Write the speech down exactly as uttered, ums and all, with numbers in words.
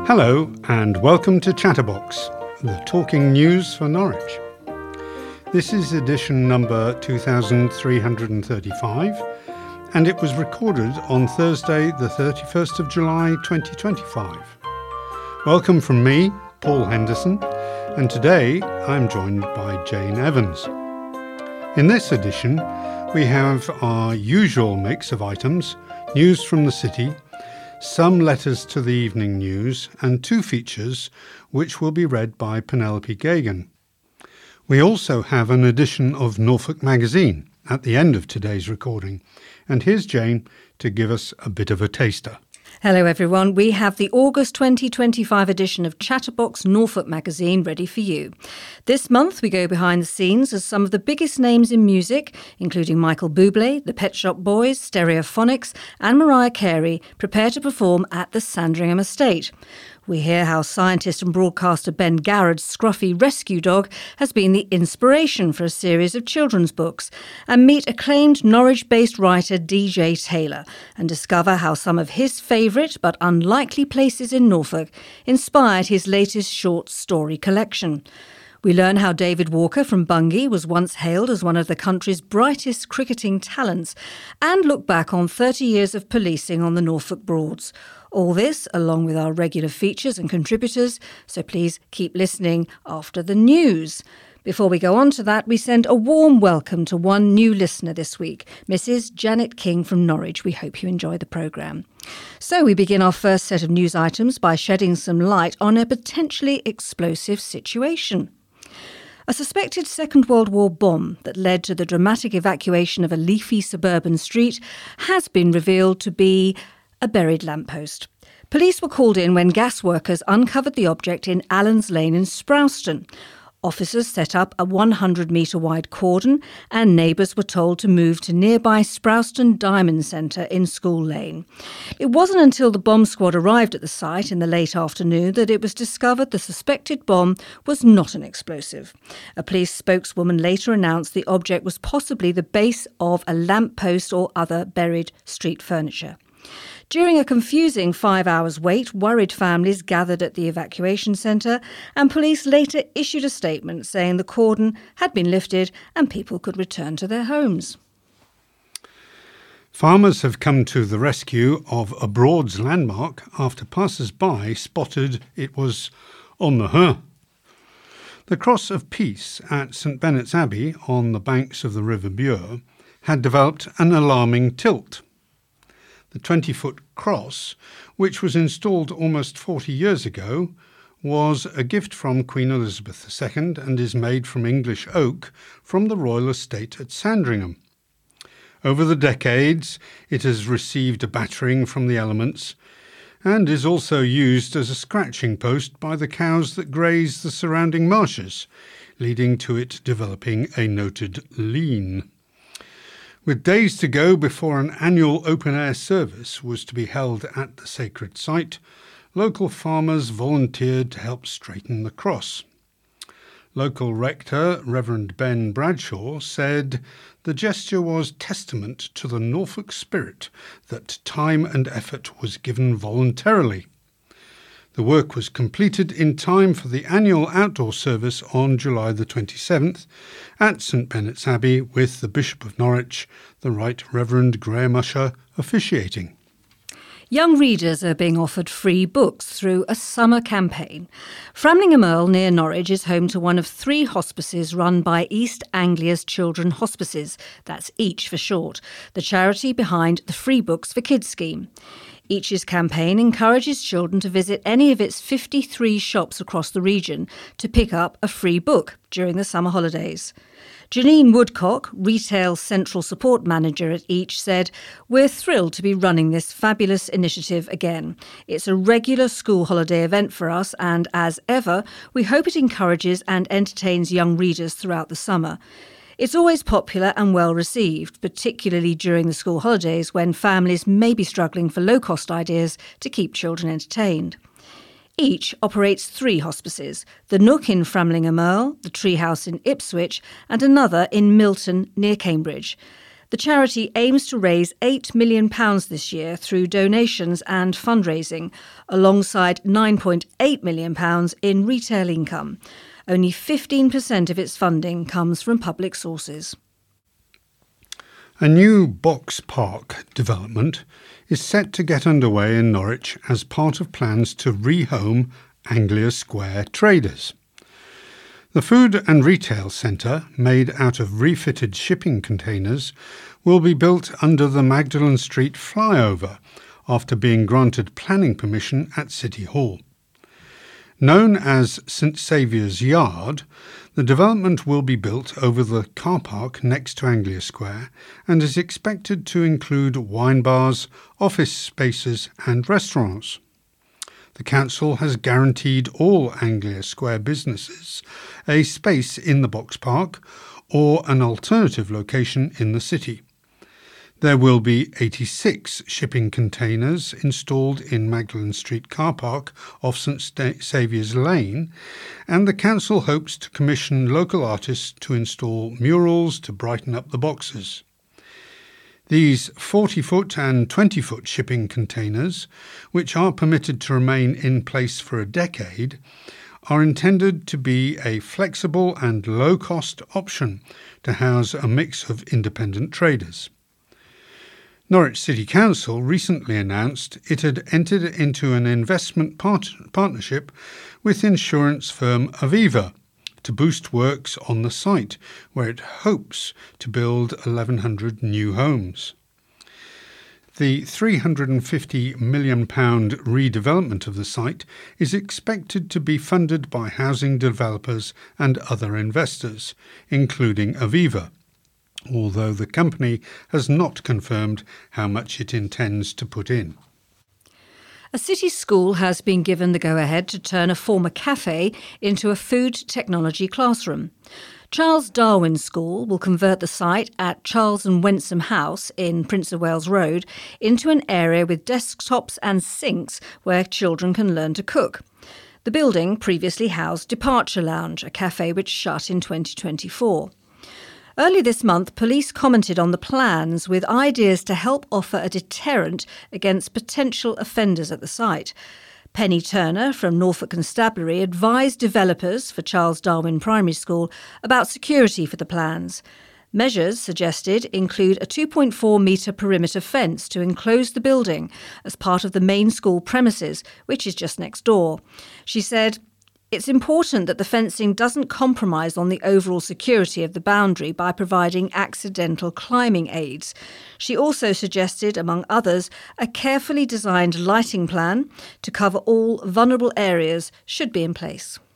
Hello and welcome to Chatterbox, the talking news for Norwich. This is edition number two thousand three hundred thirty-five and it was recorded on Thursday the thirty-first of July twenty twenty-five. Welcome from me, Paul Henderson, and today I'm joined by Jane Evans. In this edition we have our usual mix of items, news from the city, some letters to the evening news and two features which will be read by Penelope Gagan. We also have an edition of Norfolk Magazine at the end of today's recording, and here's Jane to give us a bit of a taster. Hello everyone, we have the August twenty twenty-five edition of Chatterbox Norfolk Magazine ready for you. This month we go behind the scenes as some of the biggest names in music, including Michael Bublé, the Pet Shop Boys, Stereophonics and Mariah Carey, prepare to perform at the Sandringham Estate. We hear how scientist and broadcaster Ben Garrett's scruffy rescue dog has been the inspiration for a series of children's books, and meet acclaimed Norwich-based writer D J Taylor and discover how some of his favourite but unlikely places in Norfolk inspired his latest short story collection. We learn how David Walker from Bungay was once hailed as one of the country's brightest cricketing talents, and look back on thirty years of policing on the Norfolk Broads. All this along with our regular features and contributors, so please keep listening after the news. Before we go on to that, we send a warm welcome to one new listener this week, Missus Janet King from Norwich. We hope you enjoy the programme. So we begin our first set of news items by shedding some light on a potentially explosive situation. A suspected Second World War bomb that led to the dramatic evacuation of a leafy suburban street has been revealed to be a buried lamppost. Police were called in when gas workers uncovered the object in Allens Lane in Sprowston. Officers set up a one hundred metre wide cordon and neighbours were told to move to nearby Sprowston Diamond Centre in School Lane. It wasn't until the bomb squad arrived at the site in the late afternoon that it was discovered the suspected bomb was not an explosive. A police spokeswoman later announced the object was possibly the base of a lamppost or other buried street furniture. During a confusing five hours wait, worried families gathered at the evacuation centre, and police later issued a statement saying the cordon had been lifted and people could return to their homes. Farmers have come to the rescue of a Broads landmark after passers-by spotted it was on the huh. The Cross of Peace at St Benet's Abbey on the banks of the River Bure had developed an alarming tilt. The twenty-foot cross, which was installed almost forty years ago, was a gift from Queen Elizabeth the Second and is made from English oak from the royal estate at Sandringham. Over the decades, it has received a battering from the elements and is also used as a scratching post by the cows that graze the surrounding marshes, leading to it developing a noted lean. With days to go before an annual open-air service was to be held at the sacred site, local farmers volunteered to help straighten the cross. Local rector, Reverend Ben Bradshaw, said the gesture was testament to the Norfolk spirit that time and effort was given voluntarily. The work was completed in time for the annual outdoor service on July the twenty-seventh at St Benet's Abbey, with the Bishop of Norwich, the Right Reverend Graham Usher, officiating. Young readers are being offered free books through a summer campaign. Framlingham Earl near Norwich is home to one of three hospices run by East Anglia's Children Hospices, that's EACH for short, the charity behind the Free Books for Kids scheme. EACH's campaign encourages children to visit any of its fifty-three shops across the region to pick up a free book during the summer holidays. Janine Woodcock, Retail Central Support Manager at EACH, said, "We're thrilled to be running this fabulous initiative again. It's a regular school holiday event for us and, as ever, we hope it encourages and entertains young readers throughout the summer. It's always popular and well received, particularly during the school holidays when families may be struggling for low-cost ideas to keep children entertained." EACH operates three hospices, the Nook in Framlingham Earl, the Treehouse in Ipswich and another in Milton near Cambridge. The charity aims to raise eight million pounds this year through donations and fundraising, alongside nine point eight million pounds in retail income. Only fifteen percent of its funding comes from public sources. A new box park development is set to get underway in Norwich as part of plans to rehome Anglia Square traders. The food and retail centre, made out of refitted shipping containers, will be built under the Magdalen Street flyover after being granted planning permission at City Hall. Known as St Saviour's Yard, the development will be built over the car park next to Anglia Square and is expected to include wine bars, office spaces and restaurants. The council has guaranteed all Anglia Square businesses a space in the box park or an alternative location in the city. There will be eighty-six shipping containers installed in Magdalen Street car park off St Saviour's Lane, and the council hopes to commission local artists to install murals to brighten up the boxes. These forty-foot and twenty-foot shipping containers, which are permitted to remain in place for a decade, are intended to be a flexible and low-cost option to house a mix of independent traders. Norwich City Council recently announced it had entered into an investment part- partnership with insurance firm Aviva to boost works on the site, where it hopes to build eleven hundred new homes. The three hundred fifty million pounds redevelopment of the site is expected to be funded by housing developers and other investors, including Aviva, although the company has not confirmed how much it intends to put in. A city school has been given the go-ahead to turn a former cafe into a food technology classroom. Charles Darwin School will convert the site at Charles and Wensom House in Prince of Wales Road into an area with desktops and sinks where children can learn to cook. The building previously housed Departure Lounge, a cafe which shut in twenty twenty-four. Early this month, police commented on the plans with ideas to help offer a deterrent against potential offenders at the site. Penny Turner from Norfolk Constabulary advised developers for Charles Darwin Primary School about security for the plans. Measures suggested include a two point four metre perimeter fence to enclose the building as part of the main school premises, which is just next door. She said, "It's important that the fencing doesn't compromise on the overall security of the boundary by providing accidental climbing aids." She also suggested, among others, a carefully designed lighting plan to cover all vulnerable areas should be in place.